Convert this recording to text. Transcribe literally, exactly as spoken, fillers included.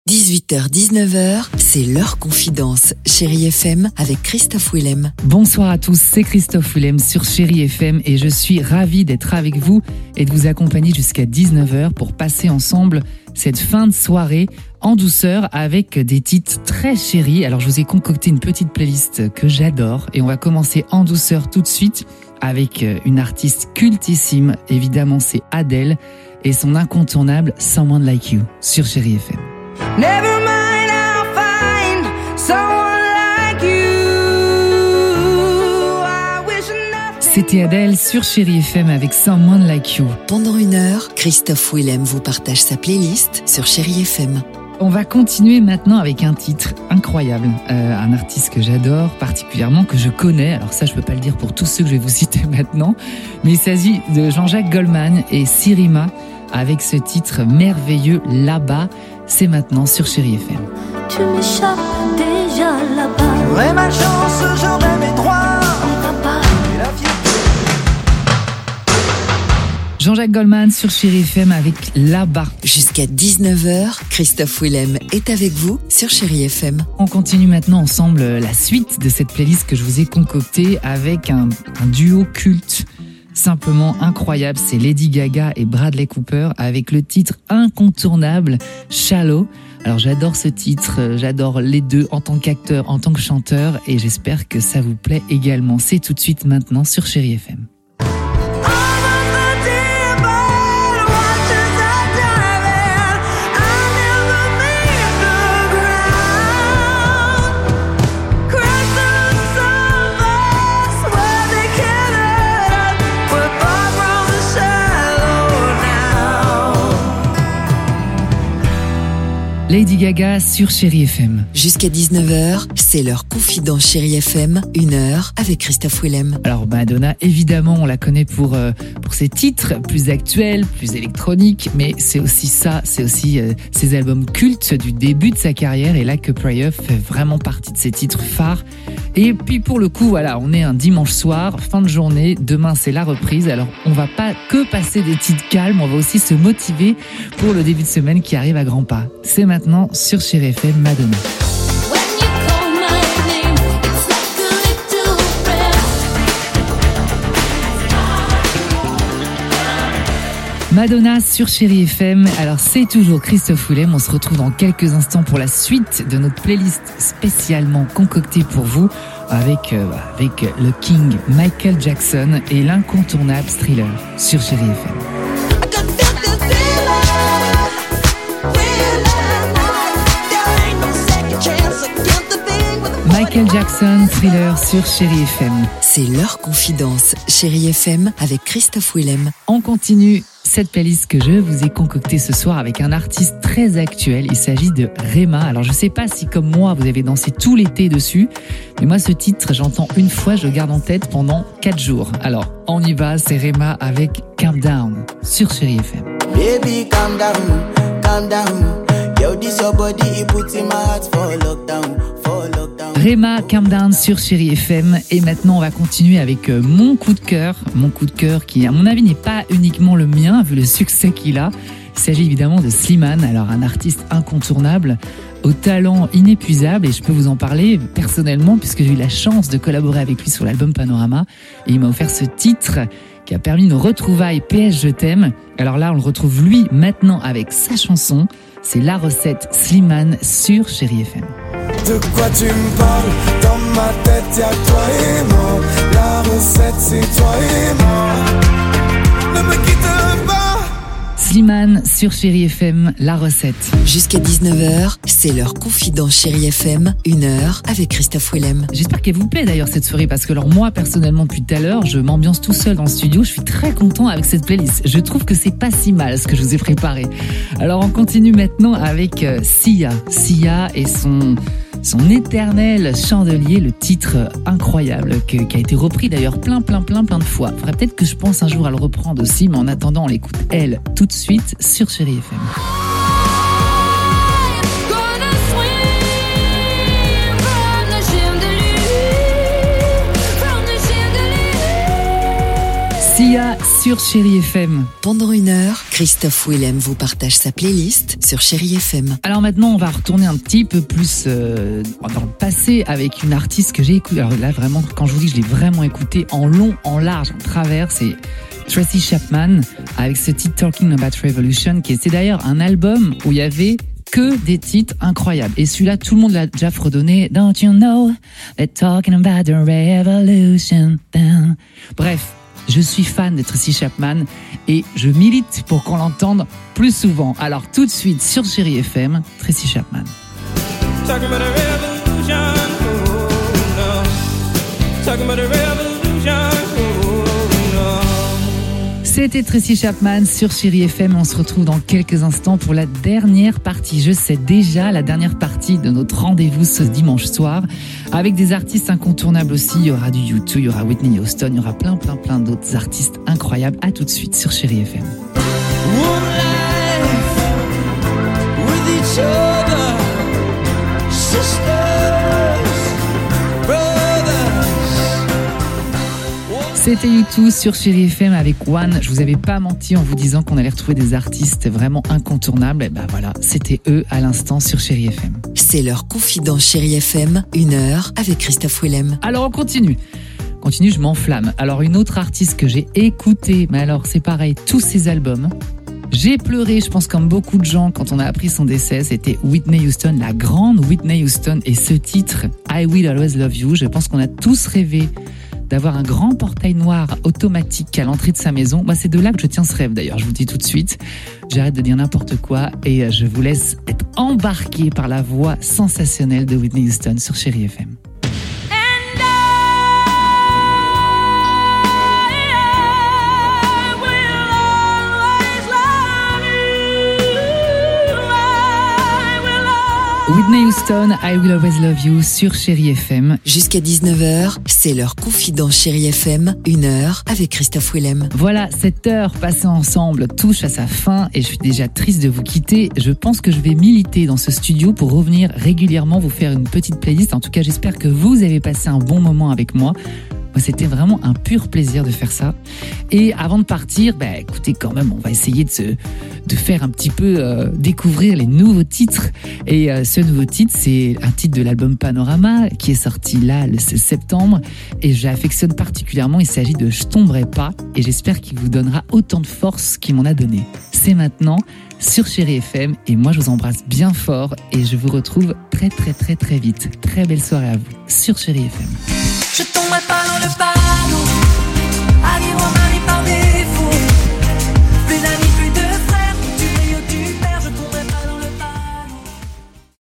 dix-huit heures dix-neuf heures, c'est l'heure confidence. Chérie F M avec Christophe Willem. Bonsoir à tous, c'est Christophe Willem sur Chérie F M et je suis ravi d'être avec vous et de vous accompagner jusqu'à dix-neuf heures pour passer ensemble cette fin de soirée en douceur avec des titres très chéris. Alors je vous ai concocté une petite playlist que j'adore et on va commencer en douceur tout de suite avec une artiste cultissime. Évidemment, c'est Adele et son incontournable Someone Like You sur Chérie F M. Never mind, I'll find someone like you. I wish nothing... C'était Adele sur Chérie F M avec Someone Like You. Pendant une heure, Christophe Willem vous partage sa playlist sur Chérie F M. On va continuer maintenant avec un titre incroyable, euh, un artiste que j'adore particulièrement, que je connais. Alors ça, je peux pas le dire pour tous ceux que je vais vous citer maintenant, mais il s'agit de Jean-Jacques Goldman et Sirima avec ce titre merveilleux Là-bas. C'est maintenant sur Chérie F M. Tu m'échappes déjà là-bas. J'aurais ma chance, j'aurais mes droits. Papa. Et la fierté. Jean-Jacques Goldman sur Chérie F M avec Là-bas. Jusqu'à dix-neuf heures, Christophe Willem est avec vous sur Chérie F M. On continue maintenant ensemble la suite de cette playlist que je vous ai concoctée avec un, un duo culte simplement incroyable. C'est Lady Gaga et Bradley Cooper avec le titre incontournable Shallow. Alors j'adore ce titre, j'adore les deux en tant qu'acteur, en tant que chanteur et j'espère que ça vous plaît également. C'est tout de suite maintenant sur Chérie F M. Lady Gaga sur Chérie F M. Jusqu'à dix-neuf heures, c'est l'heure confidence Chérie F M, une heure avec Christophe Willem. Alors Madonna, évidemment, on la connaît pour, euh, pour ses titres plus actuels, plus électroniques, mais c'est aussi ça, c'est aussi euh, ses albums cultes du début de sa carrière, et Like a Prayer fait vraiment partie de ses titres phares. Et puis pour le coup, voilà, on est un dimanche soir, fin de journée, demain c'est la reprise, alors on va pas que passer des titres calmes, on va aussi se motiver pour le début de semaine qui arrive à grands pas. C'est maintenant sur Chérie F M, Madonna. Madonna sur Chérie F M. Alors c'est toujours Christophe Willem. On se retrouve dans quelques instants pour la suite de notre playlist spécialement concoctée pour vous avec, euh, avec le King Michael Jackson et l'incontournable Thriller sur Chérie F M. Michael Jackson, Thriller sur Chérie F M. C'est l'heure confidence Chérie F M avec Christophe Willem. On continue cette playlist que je vous ai concoctée ce soir avec un artiste très actuel. Il s'agit de Rema. Alors je sais pas si comme moi vous avez dansé tout l'été dessus, mais moi ce titre j'entends une fois, je le garde en tête pendant quatre jours. Alors on y va, c'est Rema avec Calm Down sur Chérie F M. Baby, calm down, calm down. Yo, this your body, it puts in my heart for lockdown, for lockdown. Rema, Calm Down sur Chérie F M. Et maintenant, on va continuer avec mon coup de cœur. Mon coup de cœur qui, à mon avis, n'est pas uniquement le mien, vu le succès qu'il a. Il s'agit évidemment de Slimane, alors un artiste incontournable, au talent inépuisable. Et je peux vous en parler personnellement, puisque j'ai eu la chance de collaborer avec lui sur l'album Panorama. Et il m'a offert ce titre qui a permis nos retrouvailles P S Je t'aime. Alors là, on le retrouve lui maintenant avec sa chanson. C'est La Recette, Slimane sur Chérie F M. De quoi tu me parles? Dans ma tête y'a toi et moi. La recette c'est toi et moi. Ne me quitte pas. Slimane sur Chérie F M, La Recette. Jusqu'à dix-neuf heures, c'est l'heure confidence Chérie F M, une heure avec Christophe Willem. J'espère qu'elle vous plaît d'ailleurs cette soirée, parce que alors moi personnellement depuis tout à l'heure, je m'ambiance tout seul dans le studio, je suis très content avec cette playlist. Je trouve que c'est pas si mal ce que je vous ai préparé. Alors on continue maintenant avec euh, Sia. Sia et son... son éternel chandelier, le titre incroyable que, qui a été repris d'ailleurs plein plein plein plein de fois. Faudrait peut-être que je pense un jour à le reprendre aussi, mais en attendant on l'écoute elle tout de suite sur Chérie F M. Sia sur Chérie F M. Pendant une heure, Christophe Willem vous partage sa playlist sur Chérie F M. Alors maintenant, on va retourner un petit peu plus euh, dans le passé avec une artiste que j'ai écoutée. Alors là, vraiment, quand je vous dis que je l'ai vraiment écoutée en long, en large, en travers, c'est Tracy Chapman avec ce titre Talking About Revolution, qui était d'ailleurs un album où il y avait que des titres incroyables. Et celui-là, tout le monde l'a déjà fredonné. Don't you know they're talking about the revolution. Bref, je suis fan de Tracy Chapman et je milite pour qu'on l'entende plus souvent. Alors tout de suite sur Chérie F M, Tracy Chapman. Talking about a revolution, oh no. Talking about a revolution, oh no. C'était Tracy Chapman sur Chérie F M. On se retrouve dans quelques instants pour la dernière partie. Je sais déjà la dernière partie de notre rendez-vous ce dimanche soir avec des artistes incontournables aussi. Il y aura du U deux, il y aura Whitney Houston, il y aura plein, plein, plein d'autres artistes incroyables. À tout de suite sur Chérie F M. One life with each other, sisters, brothers. C'était U deux sur Chérie F M avec One. Je vous avais pas menti en vous disant qu'on allait retrouver des artistes vraiment incontournables. Et ben voilà, c'était eux à l'instant sur Chérie F M. C'est leur confidence Chérie F M, une heure avec Christophe Willem. Alors on continue. Continue, je m'enflamme. Alors une autre artiste que j'ai écoutée, mais alors c'est pareil, tous ses albums. J'ai pleuré, je pense comme beaucoup de gens, quand on a appris son décès. C'était Whitney Houston, la grande Whitney Houston. Et ce titre, I Will Always Love You, je pense qu'on a tous rêvé d'avoir un grand portail noir automatique à l'entrée de sa maison. Moi, c'est de là que je tiens ce rêve d'ailleurs, je vous le dis tout de suite. J'arrête de dire n'importe quoi et je vous laisse être embarqué par la voix sensationnelle de Whitney Houston sur Chérie F M. Whitney Houston, I Will Always Love You sur Chérie F M. Jusqu'à dix-neuf heures, c'est leur confidence Chérie F M, une heure avec Christophe Willem. Voilà, cette heure passée ensemble touche à sa fin et je suis déjà triste de vous quitter. Je pense que je vais militer dans ce studio pour revenir régulièrement vous faire une petite playlist. En tout cas, j'espère que vous avez passé un bon moment avec moi. C'était vraiment un pur plaisir de faire ça. Et avant de partir, bah, écoutez, quand même, on va essayer de, se, de faire un petit peu euh, découvrir les nouveaux titres. Et euh, ce nouveau titre, c'est un titre de l'album Panorama qui est sorti là le seize septembre. Et je l'affectionne particulièrement. Il s'agit de Je tomberai pas. Et j'espère qu'il vous donnera autant de force qu'il m'en a donné. C'est maintenant sur Chérie F M. Et moi, je vous embrasse bien fort. Et je vous retrouve très, très, très, très vite. Très belle soirée à vous sur Chérie F M. Je tomberai pas dans le pas.